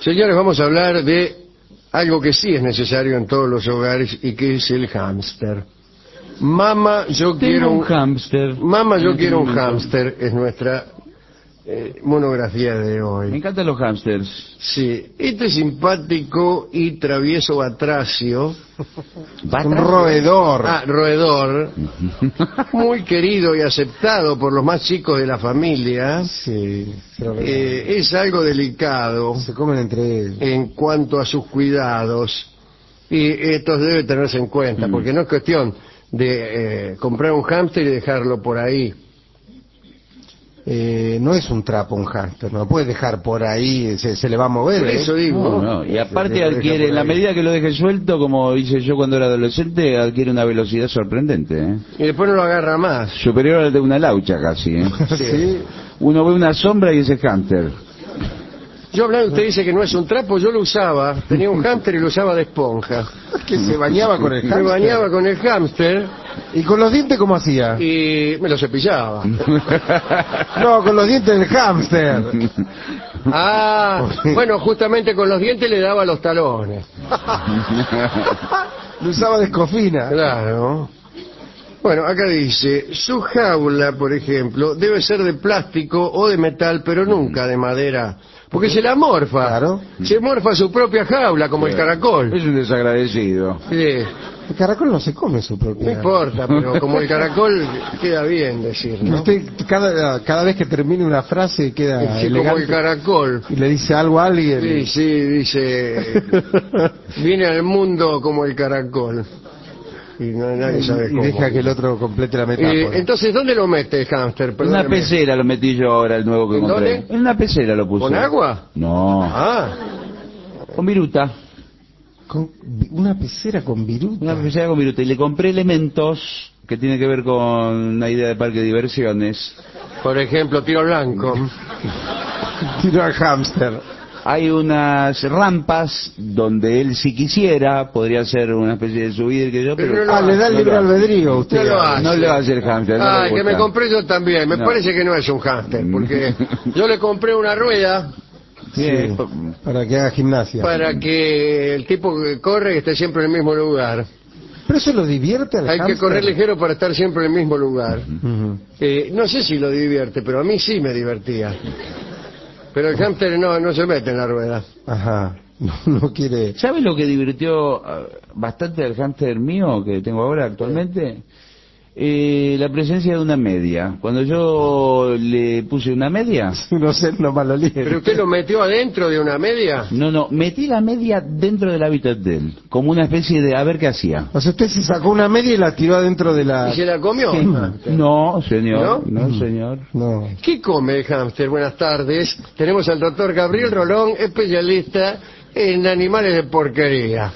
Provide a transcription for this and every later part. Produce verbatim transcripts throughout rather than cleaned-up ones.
Señores, vamos a hablar de algo que sí es necesario en todos los hogares y que es el hámster. Mamá, yo Tengo quiero un hámster. Mamá, yo En quiero este un momento. hámster, es nuestra eh, monografía de Me hoy. encantan los hámsters. Sí, este simpático y travieso batracio, Un roedor. ah, roedor, muy querido y aceptado por los más chicos de la familia, Sí, se lo regalan. eh, es algo delicado Se comen entre ellos. en cuanto a sus cuidados, y esto debe tenerse en cuenta, Mm. porque no es cuestión de eh, comprar un hámster y dejarlo por ahí. Eh, no es un trapo un hámster, no lo puedes dejar por ahí, se, se le va a mover. Por ¿eh? eso digo, No, no. Y aparte Se lo deja adquiere, por en la ahí. medida que lo deje suelto, como hice yo cuando era adolescente, adquiere una velocidad sorprendente, ¿eh? y después no lo agarra más. Superior al de una laucha casi, ¿eh? Sí. Uno ve una sombra y ese hámster. Yo hablando, usted dice que no es un trapo, yo lo usaba, tenía un hámster y lo usaba de esponja. Que se bañaba con el Me hámster. bañaba con el hámster ¿Y con los dientes cómo hacía? y me lo cepillaba. No, con los dientes del hámster. Ah, bueno, justamente con los dientes le daba los talones. Lo usaba de escofina. Claro. Bueno, acá dice, su jaula, por ejemplo, debe ser de plástico o de metal, pero nunca de madera. Porque se la morfa. Claro. Se morfa su propia jaula, como el caracol. Es un desagradecido. Sí, El caracol no se come su no propia. importa, pero como el caracol queda bien decir, ¿no? Usted cada, cada vez que termine una frase queda Sí, como el elegante caracol. y le dice algo a alguien. Sí, sí, dice, viene al mundo como el caracol. Y no, nadie sabe y cómo. deja que el otro complete la metáfora. Eh, entonces, ¿dónde lo mete el hámster? En una Perdóneme. pecera lo metí yo ahora, el nuevo que ¿En compré. dónde? En una pecera lo puse. ¿Con agua? No, Ah, con viruta. Con vi- una pecera con viruta. Una pecera con viruta. Y le compré elementos que tienen que ver con una idea de parque de diversiones. por ejemplo, tiro blanco. Tiro al hámster. Hay unas rampas donde él, si quisiera, podría hacer una especie de subida, que yo, Pero pero no lo Ah, le da el no libre lo hace. albedrío a usted. No lo hace. No le va a hacer hámster. no Ah, le que me gusta. compré yo también. Me No. parece que no es un hámster, porque yo le compré una rueda Sí, Bien. para que haga gimnasia. para que el tipo que corre esté siempre en el mismo lugar. Pero eso lo divierte al Hay que hámster. correr ligero para estar siempre en el mismo lugar. Ujú. Eh, no sé si lo divierte, pero a mí sí me divertía. Pero el hámster no, no se mete en la rueda. Ajá. No, no quiere. ¿Sabes lo que divirtió ah, bastante al hámster mío que tengo ahora actualmente? Eh, la presencia de una media. Cuando yo le puse una media, No sé, no malo ¿Pero usted lo metió adentro de una media? no, no, metí la media dentro del hábitat de él, como una especie de a ver qué hacía. O sea, usted se sacó una media y la tiró adentro de la. ¿Y se la comió? No, señor, ¿No? no, señor. No. ¿Qué come el hámster? Buenas tardes. Tenemos al doctor Gabriel Rolón, especialista en animales de porquería.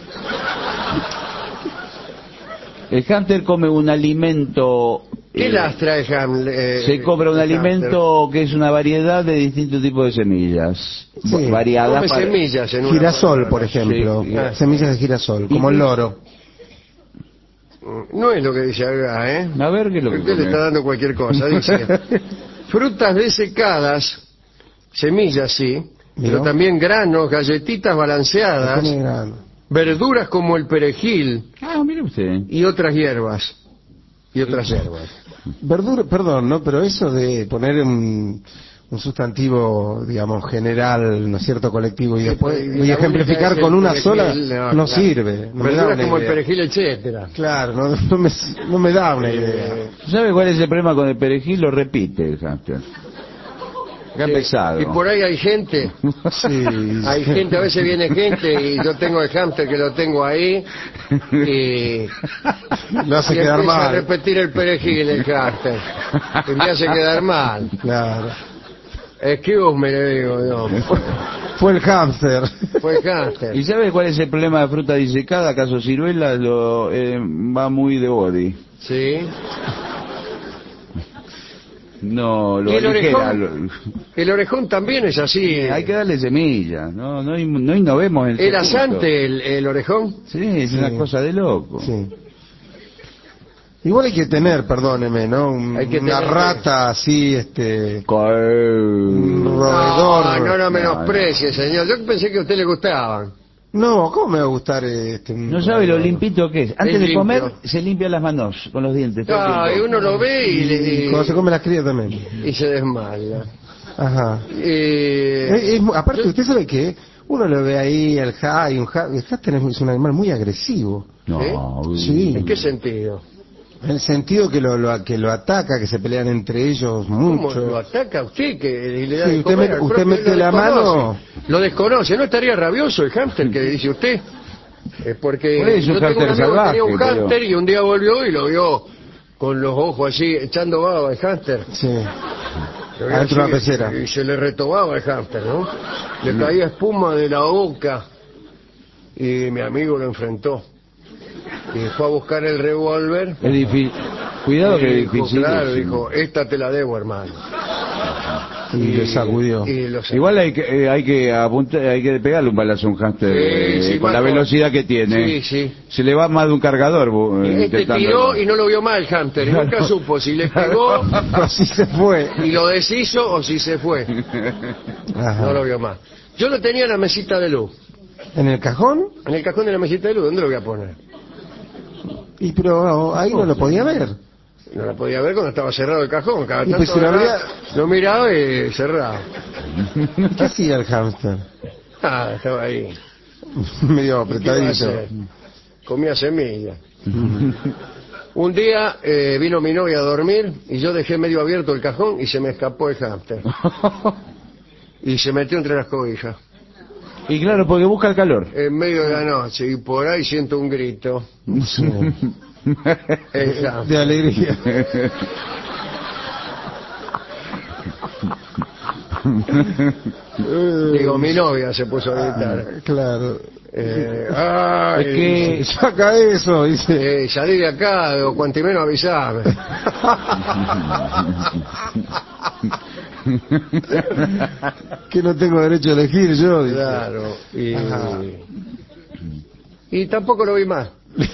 El hámster come un alimento. ¿Qué eh, lastra el hámster? Se cobra un alimento que es una variedad de distintos tipos de semillas. Sí. Variadas. Come para- semillas en una Girasol, palabra. por ejemplo. Sí, sí. Semillas de girasol, como Y- el loro. No es lo que dice acá, ¿eh? A ver qué es lo que Usted le come. está dando cualquier cosa. Dice, frutas desecadas, semillas sí, pero Mirá. también granos, galletitas balanceadas, Come grano. verduras como el perejil Ah, mire usted. y otras hierbas. Y otras hierbas. Verdura, perdón, ¿no? Pero eso de poner un, un sustantivo, digamos, general, ¿no es cierto?, colectivo, y Sí, después pues, y la ejemplificar única es con el una perejil, sola, no, no, claro. sirve. No me da Verduras una como el idea. perejil, etcétera. Claro, no, no me, no me da una idea. ¿Sabe cuál es el problema con el perejil? Lo repite el hámster. Qué pesado. Y por ahí hay gente, Sí. hay gente, a veces viene gente y yo tengo el hámster que lo tengo ahí y, Lo hace y quedar empieza a mal. repetir el perejil el hámster y me hace quedar mal. Claro. Excuse me, le digo yo. Fue el hámster. Fue el hámster. ¿Y sabe cuál es el problema de fruta disecada? ¿Acaso ciruela? Lo, eh, va muy de body. Sí. No, lo ¿Y el aligera, orejón? lo- El orejón también es así. Hay que darle semillas, no, no, in- no innovemos en ese ¿Era punto. asante el, el orejón? Sí, es Sí. una cosa de loco. Sí. Igual hay que tener, perdóneme, ¿no? Un- Hay que una tener- rata así, este... Co- un No, roedor. no lo menosprecie, señor. Yo pensé que a usted le gustaban. No, ¿cómo me va a gustar este? un No sabe lo roedor? limpito que es. Antes Es de limpio. comer, se limpia las manos con los dientes. todo el Ah, y tiempo. uno lo ve y, le- Y cuando se come las crías también. y se desmaya. Ajá. Eh, Es- es mu- aparte, yo- usted sabe que uno lo ve ahí, el ja, y un ja, el hámster es un animal muy agresivo. No, uy. Sí. ¿En qué sentido? En el sentido que lo, lo- que lo ataca, que se pelean entre ellos ¿Cómo mucho. lo ataca usted que y le da Sí, de usted comer me- al usted propio? mete Lo la desconoce. mano. Lo desconoce. ¿No estaría rabioso el hámster que dice usted? Es porque Por eso yo un tengo un hámster amigo que salvaje, tenía un pero- hámster y un día volvió y lo vio con los ojos así, echando baba el hámster. Sí. Lo vio Adentro de así, una pecera. Y se le retobaba el hámster, ¿no? Le caía espuma de la boca. Y mi amigo lo enfrentó. Y fue a buscar el revólver. Es difícil. Cuidado que Y es dijo, difícil. claro, dijo, esta te la debo, hermano. Y le sacudió. Y lo sacó. Igual hay que eh, hay que apuntar, hay que pegarle un balazo a un hámster eh, Sí, sí, con la más velocidad que tiene. Sí, sí. Se le va más de un cargador. bu- Y eh, este intentando- tiró y no lo vio mal el hámster. Y nunca supo si le pegó Así se fue. y lo deshizo o si se fue. Ajá. No lo vio más. Yo lo tenía en la mesita de luz. ¿En el cajón? En el cajón de la mesita de luz, ¿dónde lo voy a poner? Y pero ahí no lo podía ver. No la podía ver cuando estaba cerrado el cajón. Cada Y tanto pues si lo agarraba, abría- lo miraba y cerraba. ¿Qué hacía el hámster? Ah, estaba ahí. Medio ¿Qué iba a apretadito. hacer? Comía semillas. Un día eh, vino mi novia a dormir y yo dejé medio abierto el cajón y se me escapó el hámster. Y se metió entre las cobijas. Y claro, porque busca el calor. En medio de la noche y por ahí siento un grito. Sí. El hámster. De alegría. Digo, mi novia se puso a gritar. Claro. Eh, ay, Es que- Saca eso, dice. eh, salí de acá, o cuanto menos avisame. Que no tengo derecho a elegir yo, dice. Claro. Y, Ajá. y tampoco lo vi más.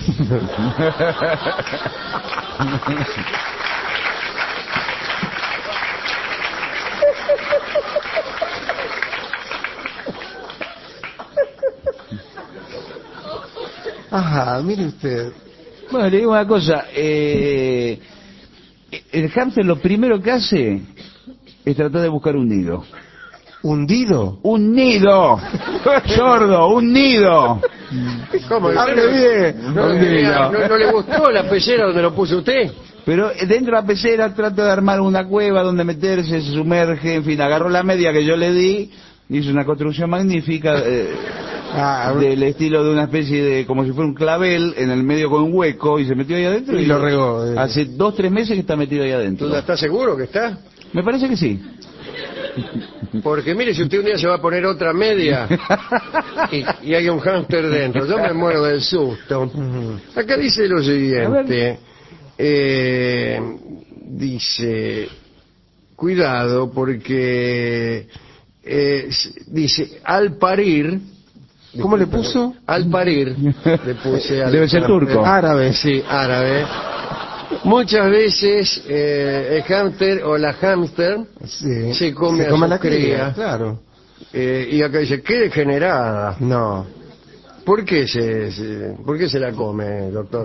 Ajá, mire usted. Bueno, le digo una cosa. Eh, el hámster lo primero que hace es tratar de buscar un nido. ¿Hundido? ¡Un nido! ¡Sordo! ¡Un nido! ¿Cómo? Hable bien. ¿No, no, no- no le gustó la pecera donde lo puso usted? Pero dentro de la pecera trata de armar una cueva donde meterse, se sumerge, en fin, agarró la media que yo le di, hizo una construcción magnífica eh, Ah, del estilo de una especie de, como si fuera un clavel, en el medio con un hueco, y se metió ahí adentro. Y lo regó, eh. Hace dos, tres meses que está metido ahí ¿Tú adentro. ya estás seguro que está? Me parece que sí. Porque mire, si usted un día se va a poner otra media y, y hay un hámster dentro, yo me muero del susto. Ujú. Acá dice lo A siguiente. Eh, dice, cuidado porque eh, s- dice, al parir... ¿Cómo le puso? Al parir, le puse al Debe ser turco. Árabe. Sí, árabe. Muchas veces eh, el hámster o la hámster Sí. se come a come sus la cría, crías. claro. Eh, y acá dice, qué degenerada. No. ¿Por qué se, se- ¿por qué se la come, doctor?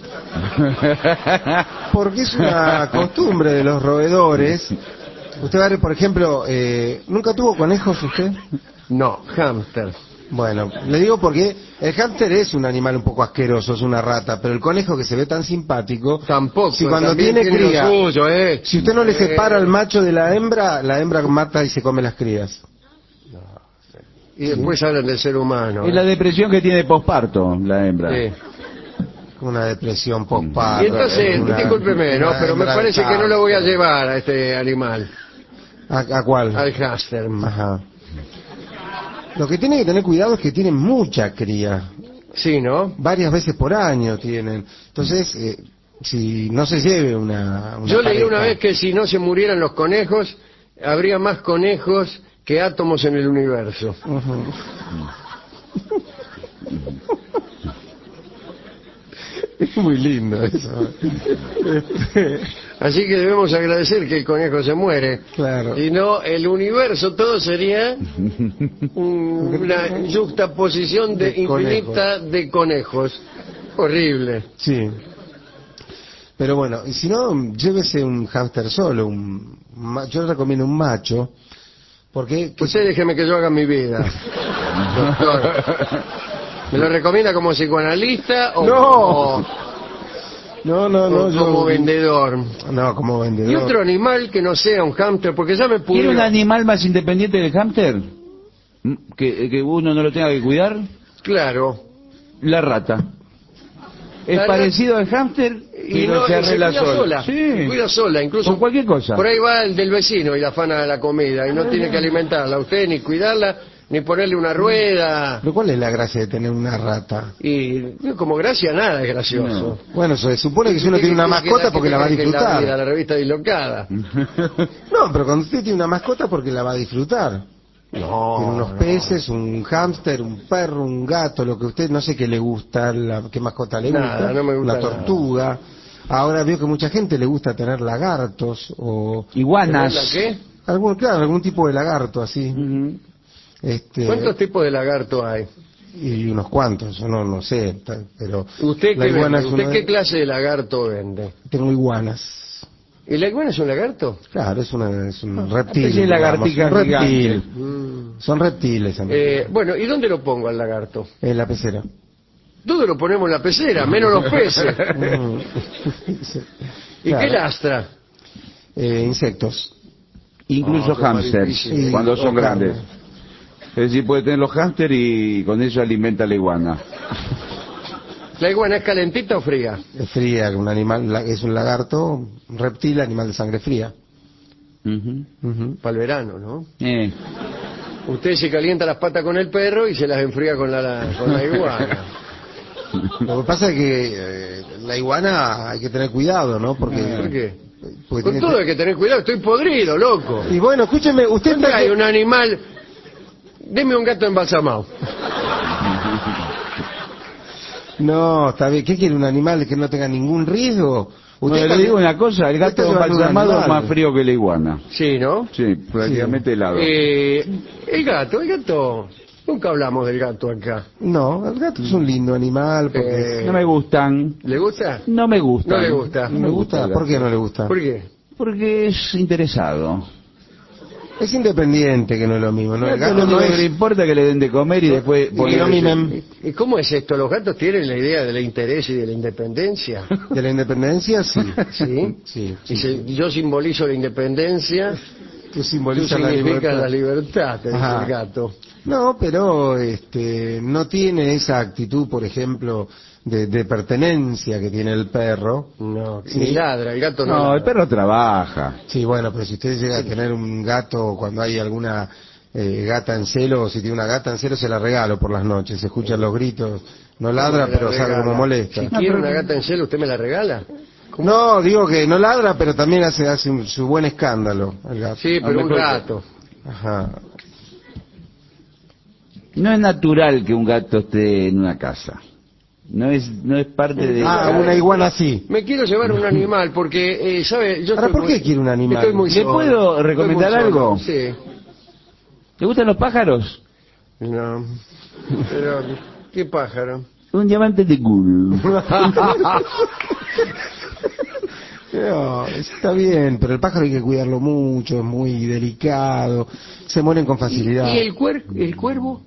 Porque es una costumbre de los roedores. Usted va a ver, por ejemplo, eh, ¿nunca tuvo conejos usted? No, hámster. Bueno, le digo porque el hámster es un animal un poco asqueroso, es una rata, pero el conejo que se ve tan simpático, Tampoco. si cuando también tiene lo cría, suyo, eh. si usted no le Eh, separa al macho de la hembra, la hembra mata y se come las crías. Y después hablan del ser humano. Es la depresión que tiene posparto, la hembra. Sí. Una depresión postparto. Y entonces, una- discúlpeme, ¿no? una Pero me hembra parece de que no lo voy a cáncer. llevar a este animal, ¿A, a cuál? al hámster. Ajá. Lo que tiene que tener cuidado es que tienen mucha cría. Sí, ¿no? Varias veces por año tienen. Entonces, eh, si no se lleve una, una Yo leí pareja. una vez que si no se murieran los conejos, habría más conejos que átomos en el universo. Ujú. Es muy lindo eso. Este, Así que debemos agradecer que el conejo se muere. claro. Si no, el universo todo sería un- una juxtaposición de, De infinita de conejos. Horrible. Sí. Pero bueno, y si no, llévese un hámster solo. Un, ma- yo le recomiendo un macho. Porque... que- Usted déjeme que yo haga mi vida. Doctor. ¿Me lo recomienda como psicoanalista o, No. o- No, no, o no. yo- como vendedor? No, como vendedor. Y otro animal que no sea un hámster, porque ya me ¿Quiere pude... un animal más independiente del hámster? ¿Mm? ¿Que, que uno no lo tenga que cuidar? Claro. La rata. Es La parecido al hámster, Y pero no, se y arregla cuida sola. sola. Sí. Se cuida sola, incluso. Con cualquier cosa. Por ahí va el del vecino y la afana de la comida y no tiene que alimentarla a usted, ni cuidarla, ni ponerle una rueda. Pero ¿cuál es la gracia de tener una rata? Y como gracia nada es gracioso. Bueno, se supone que si uno ¿Qué- tiene una qué- mascota qué- porque qué- la va a qué- que disfrutar. La, la revista dislocada. No, pero cuando usted tiene una mascota porque la va a disfrutar. No. Tiene unos no. peces, un hámster, un perro, un gato, lo que usted no sé qué le gusta, la, qué mascota le Nada, gusta, no me gusta una tortuga. Ahora veo que mucha gente le gusta tener lagartos o Iguanas. ¿La qué? algún, claro, algún tipo de lagarto así. Ujú. Este, ¿Cuántos tipos de lagarto hay? y unos cuantos, yo no no sé, ta- pero ¿Usted, la qué, iguana vende? es ¿Usted una- qué clase de lagarto vende? tengo iguanas. ¿Y la iguana es un lagarto? Claro, es, una, es un reptil. especie de digamos, lagartija un reptil. gigante. Mm. Son reptiles, en Eh, realidad. bueno, ¿y dónde lo pongo al lagarto? En la pecera. Todo lo ponemos en la pecera, menos los peces. Mm. ¿Y Claro. qué lastra? Eh, insectos. Incluso Oh, qué más hámsters, difícil. cuando son O carne. grandes. Es decir, puede tener los hámsters y con eso alimenta la iguana. ¿La iguana es calentita o fría? Es fría, un animal, la- es un lagarto, un reptil, animal de sangre fría. Ujú. Ujú. Para el verano, ¿no? Eh. Usted se calienta las patas con el perro y se las enfría con la, la- con la iguana. Lo que pasa es que eh, la iguana hay que tener cuidado, ¿no? Porque, ¿Por qué? porque Con tiene todo hay que tener cuidado, estoy podrido, loco. Y bueno, escúcheme, usted ¿Dónde está... hay un animal? Deme un gato embalsamado. No, está bien. ¿Qué quiere un animal que no tenga ningún riesgo? Bueno, está- le digo una cosa, el gato usted se va a un embalsamado es animal. más frío que la iguana. Sí, ¿no? Sí, prácticamente helado. Eh, el gato, el gato. Nunca hablamos del gato acá. No, el gato es un lindo animal porque... Eh, No me gustan. ¿Le gusta? No me gustan. No le gusta. no me gusta. el ¿Por qué gato. no le gusta? ¿Por qué? Porque es interesado. Es independiente, que no es lo mismo, ¿no? El Gato gato lo no único que le es... importa es que le den de comer y después... y poner- lo mimen. ¿Y cómo es esto? ¿Los gatos tienen la idea del interés y de la independencia? De la independencia, sí. ¿Sí? Sí. Y se- yo simbolizo la independencia, Tú tú simbolizas la significas libertad. la libertad, te dice Ajá. el gato. No, pero este, no tiene esa actitud, por ejemplo, de, de pertenencia que tiene el perro. No, Sí. ni ladra, el gato no, No, ladra. el perro trabaja. Sí, bueno, pero si usted llega a tener un gato cuando hay alguna eh, gata en celo, o si tiene una gata en celo, se la regalo por las noches. Se escuchan los gritos. No ladra, Me la pero sabe regala. como molesta. Si quiere una gata en celo, ¿usted me la regala? No, digo que no ladra, pero también hace, hace un- su buen escándalo el gato. Sí, pero un mejor- gato. Ajá. No es natural que un gato esté en una casa. No es no es parte de... Ah, una iguana sí. Me quiero llevar un animal porque, eh, ¿sabe? Yo Ahora, estoy ¿por muy- qué quiere un animal? Estoy muy ¿Le solo. puedo Estoy recomendar muy solo. algo? Sí. ¿Le gustan los pájaros? No. Pero, ¿qué pájaro? Un diamante de Google. No, está bien, pero el pájaro hay que cuidarlo mucho, es muy delicado, se mueren con facilidad. ¿Y el, cuer el cuervo?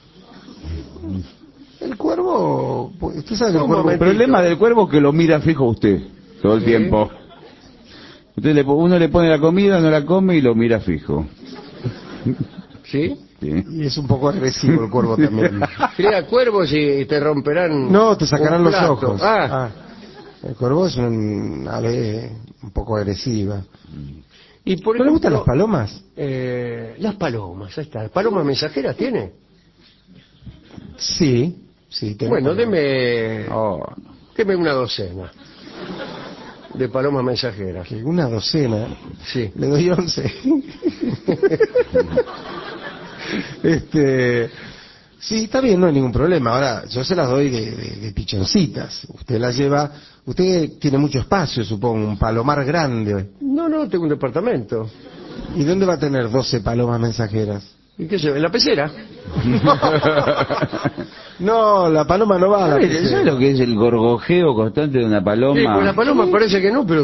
El cuervo, pues, usted sabe que el Un cuervo... El problema del cuervo es que lo mira fijo a usted todo el Sí. tiempo. Usted le, uno le pone la comida, no la come y lo mira fijo. ¿Sí? Sí. Y es un poco agresivo el cuervo también. Cría cuervos y te romperán. No, te sacarán un los plato. ojos. Ah, Ah, el cuervo es un ave un poco agresiva. y por ¿No le gustan las ejemplo, palomas? eh, las palomas, ahí está. ¿Palomas mensajeras tiene? Sí, sí. tengo Bueno, palomas. deme, Oh, deme una docena de palomas mensajeras. Que una docena, Sí. le doy once. este, Sí, está bien, no hay ningún problema. Ahora, yo se las doy de, de, de pichoncitas. Usted las lleva... Usted tiene mucho espacio, supongo, un palomar grande. No, no, tengo un departamento. ¿Y dónde va a tener doce palomas mensajeras? ¿Y qué se ve? ¿En la pecera? No, la paloma no va a la ¿Sabes pecera. ¿sabes lo que es el gorgojeo constante de una Sí, paloma? pues la paloma parece que no, pero...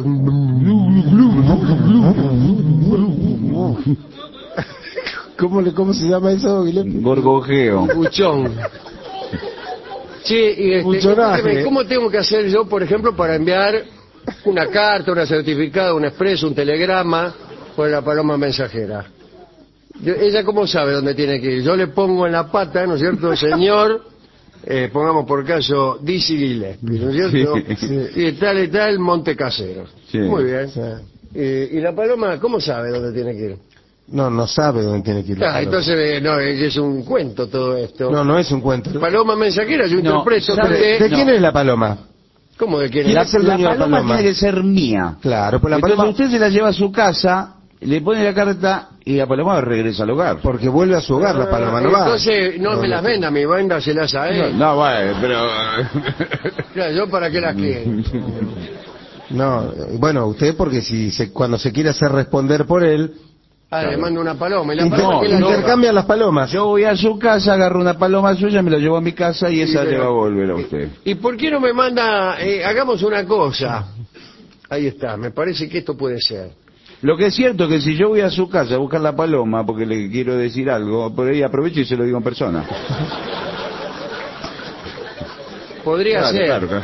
¿Cómo, le, ¿Cómo se llama eso, Guilherme? Gorgojeo. Buchón. Sí, y este, Buchonaje. escúcheme, ¿cómo tengo que hacer yo, por ejemplo, para enviar una carta, una certificada, un expreso, un telegrama por la paloma mensajera? Yo- ¿Ella cómo sabe dónde tiene que ir? Yo le pongo en la pata, ¿no es cierto, señor? Eh, pongamos por caso Dizzy Gillespie, ¿no es cierto? Sí. Y tal y tal, Monte Casero. Sí. Muy bien. Sí. Y, y la paloma, ¿cómo sabe dónde tiene que ir? No, no sabe dónde tiene que ir la Ah, paloma. entonces, eh, no, es un cuento todo esto. No, no es un cuento. Paloma mensajera, yo No, interpreto ¿sabe? que... ¿De quién no. es la paloma? ¿Cómo de quién ¿Quién La, es? es el la dueño de la paloma, paloma? tiene que ser mía. Claro, pues la Entonces paloma... usted se la lleva a su casa, le pone la carta y la paloma regresa al hogar. Porque vuelve a su hogar, la paloma no va. Entonces, no, me las venda, mi véndaselas a él. No, bueno, pero... Claro, ¿yo para qué las quiero? No, bueno, usted porque si se, cuando se quiere hacer responder por él, Ah, le mando una paloma. ¿Y la inter- paloma no, quién la no. lleva? intercambian las palomas. Yo voy a su casa, agarro una paloma suya, me la llevo a mi casa y esa Sí, le pero- va a volver a usted. ¿Y por qué no me manda... eh, hagamos una cosa. Ahí está, me parece que esto puede ser. Lo que es cierto es que si yo voy a su casa a buscar la paloma porque le quiero decir algo, por ahí aprovecho y se lo digo en persona. Podría Claro, ser. claro, claro.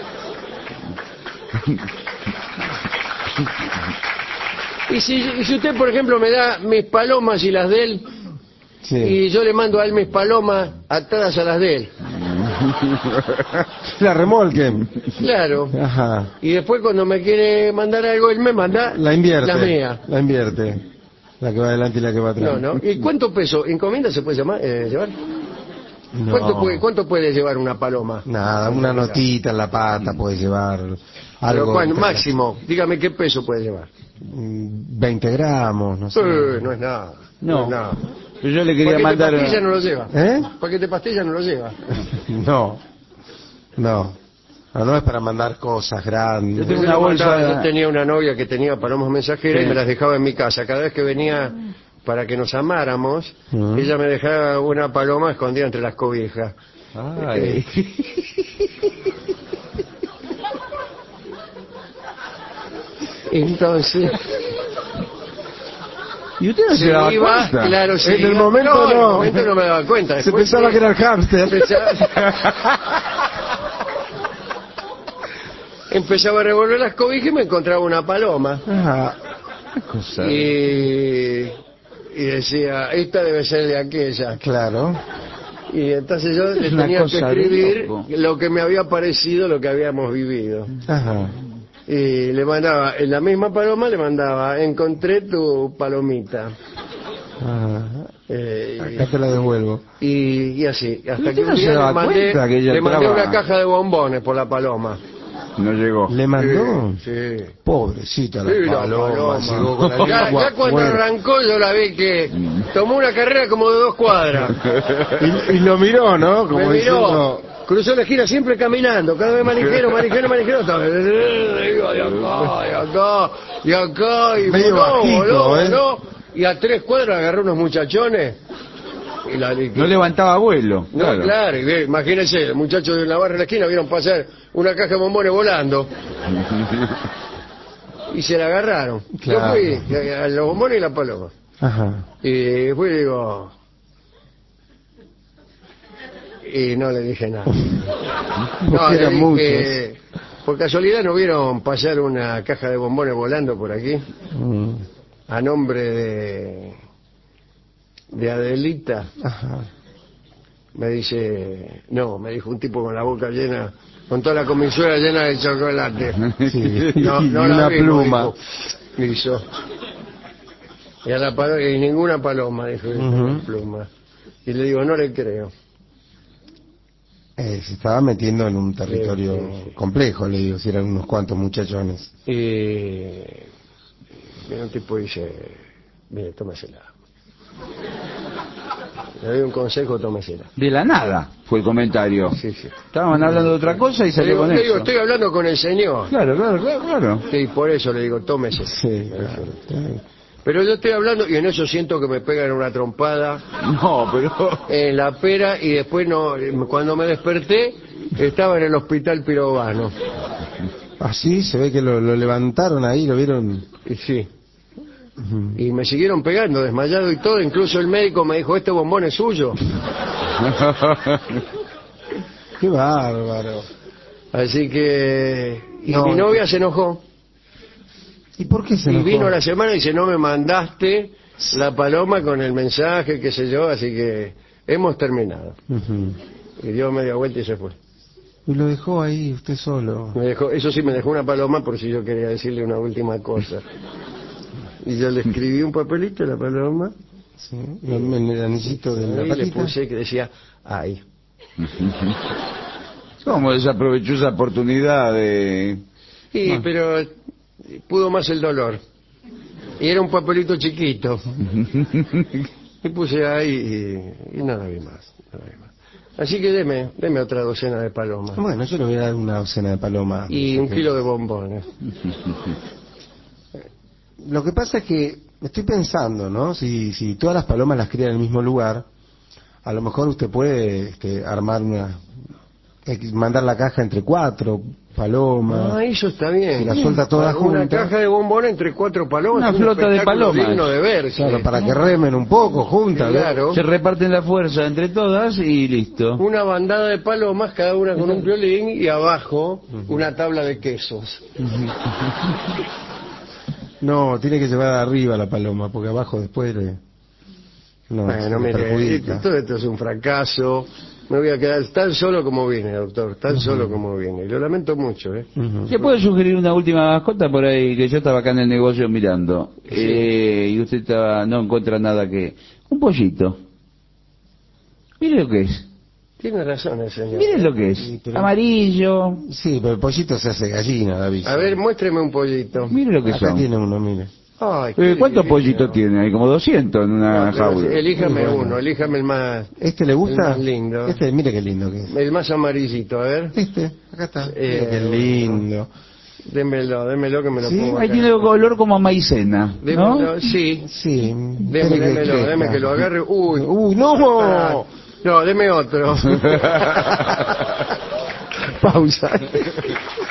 Y si, y si usted, por ejemplo, me da mis palomas y las de él, Sí. y yo le mando a él mis palomas atadas a las de él. La remolquen. Claro. Ajá. Y después cuando me quiere mandar algo, él me manda La invierte. la mía. La invierte. La que va adelante y la que va atrás. No, no. ¿Y cuánto peso? ¿Encomienda se puede llamar, eh, llevar? No. ¿Cuánto, puede, ¿Cuánto puede llevar una paloma? Nada, una notita en la pata puede llevar. Pero Algo. ¿cuán- entre- máximo, dígame qué peso puede llevar. Mm, veinte gramos, no sé. Eh, no es nada. No. es nada. Pero yo le quería Paquete mandar... pastilla no lo lleva. ¿Eh? Paquete pastilla no lo lleva. No. No. No, no es para mandar cosas grandes. Yo tengo Yo una le mandaba- bolsa- yo tenía una novia que tenía palomas mensajeras Sí. y me las dejaba en mi casa. Cada vez que venía para que nos amáramos, Mm. ella me dejaba una paloma escondida entre las cobijas. Ay. Entonces, ¿Y usted no se, se daba iba, cuenta? claro, se En el iba- momento no, en el no. momento no me daba cuenta. Se Después pensaba sí, que era el hámster. empezaba, empezaba a revolver las cobijas y me encontraba una paloma. Ajá. Cosa- Y, y decía, esta debe ser de aquella. Claro. Y entonces yo le Es una tenía que cosa de escribir loco. lo que me había parecido, lo que habíamos vivido. Ajá. Y le mandaba, en la misma paloma le mandaba, encontré tu palomita. Ajá. Eh, Acá te la devuelvo. y, y así, hasta ¿Usted que no un se día daba le mandé, cuenta que ella le mandé entraba? una caja de bombones por la paloma. No llegó. ¿Le mandó? Sí. Pobrecita la Sí, la paloma. paloma. llegó con la Ya, lengua ya cuando fuera. arrancó yo la vi que tomó una carrera como de dos cuadras. Y, y lo miró, ¿no? Como Me miró, diciendo... cruzó la esquina siempre caminando, cada vez más ligero, más ligero, más ligero. Estaba, iba de acá, de acá, de acá, y Medio voló, bajito, voló, ¿eh? voló. Y a tres cuadras agarró unos muchachones y la No levantaba vuelo. No, Claro. claro, y ve, imagínense, los muchachos de la barra de la esquina vieron pasar una caja de bombones volando y se la agarraron. Claro. Yo fui a, a los bombones y la paloma. Ajá. Y fui y digo... Y no le dije nada. No, Porque le eran dije, por casualidad no vieron pasar una caja de bombones volando por aquí Mm. a nombre de de Adelita. Ajá. Me dice, no, me dijo un tipo con la boca llena, con toda la comisura llena de chocolate. Sí. No, no Y la una vimos, pluma. dijo. Hizo. Y, a la palo- y ninguna paloma, dijo, Ujú. pluma. Y le digo, no le creo. Eh, se estaba metiendo en un territorio Sí, sí, sí. complejo, le digo, si eran unos cuantos muchachones. Y viene un tipo y dice, mire, tómasela. Le doy un consejo, tómesela. De la nada fue el comentario. Sí, sí. Estaban hablando de otra cosa y Le salió digo, con le digo, eso. estoy hablando con el señor. Claro, claro, claro, claro. Sí, por eso le digo, tómese. Sí, claro, claro. Pero yo estoy hablando y en eso siento que me pegan una trompada No, pero... en la pera y después no, cuando me desperté estaba en el hospital pirobano. Así se ve que lo, lo levantaron ahí, lo vieron. Y sí. Y me siguieron pegando, desmayado y todo. Incluso el médico me dijo, este bombón es suyo. Qué bárbaro. Así que... Y No, mi novia se enojó. ¿Y por qué se Y enojó? vino la semana y dice, no me mandaste la paloma con el mensaje, qué sé yo. Así que hemos terminado. Ujú. Y dio media vuelta y se fue. Y lo dejó ahí usted solo. Me dejó, eso sí, me dejó una paloma por si yo quería decirle una última cosa. Y yo le escribí un papelito a la paloma. Sí, en en el anillito de la Y le patita. puse que decía, ay. ¿Cómo desaprovechó esa oportunidad de...? Y, Ah. pero pudo más el dolor. Y era un papelito chiquito. Y puse ahí y, y no la vi más. No la vi más. Así que deme, deme otra docena de palomas. Bueno, yo le voy a dar una docena de palomas. Y un Sí. kilo de bombones. Lo que pasa es que estoy pensando, ¿no? Si, si todas las palomas las cría en el mismo lugar, a lo mejor usted puede este, armar una... ex- mandar la caja entre cuatro palomas. Ah, eso está bien. Si la suelta toda Una junta. caja de bombones entre cuatro palomas. Una es un flota de espectáculo palomas. digno de verse. Claro, para que remen un poco juntas, ¿no? Claro. Se reparten la fuerza entre todas y listo. Una bandada de palomas, cada una con un violín, y abajo una tabla de quesos. No, tiene que llevar arriba la paloma, porque abajo después le... No, se Bueno, le mire, perjudica. todo esto es un fracaso. Me voy a quedar tan solo como vine, doctor, tan solo como vine. Y lo lamento mucho, ¿eh? Ujú. ¿Le puedo sugerir una última mascota por ahí? Que yo estaba acá en el negocio mirando. Sí. Eh, y usted estaba, no encuentra nada que... Un pollito. Mire lo que es. Tiene razón el señor. Mire lo que es. Sí, pero- Amarillo. Sí, pero el pollito se hace gallina, David. A ver, muéstreme un pollito. Mire lo que Acá son. tiene uno, mire. Ay, Eh, qué ¿Cuántos divino. pollitos tiene? Hay como doscientos en una No, pero jaula. elíjame Muy bueno. uno, elíjame el más, ¿Este le gusta? el más lindo. Este, mire qué lindo que es. El más amarillito, a ver. Este, acá está. Eh, Mire qué lindo. Démelo, démelo que me lo Sí, pongo Ahí acá. tiene color como a maicena, ¿no? Démelo, sí. Sí. Deme, espere que démelo, crezca. déme que lo agarre. Uy, Uy, no. Ah, no, deme otro. Pausa.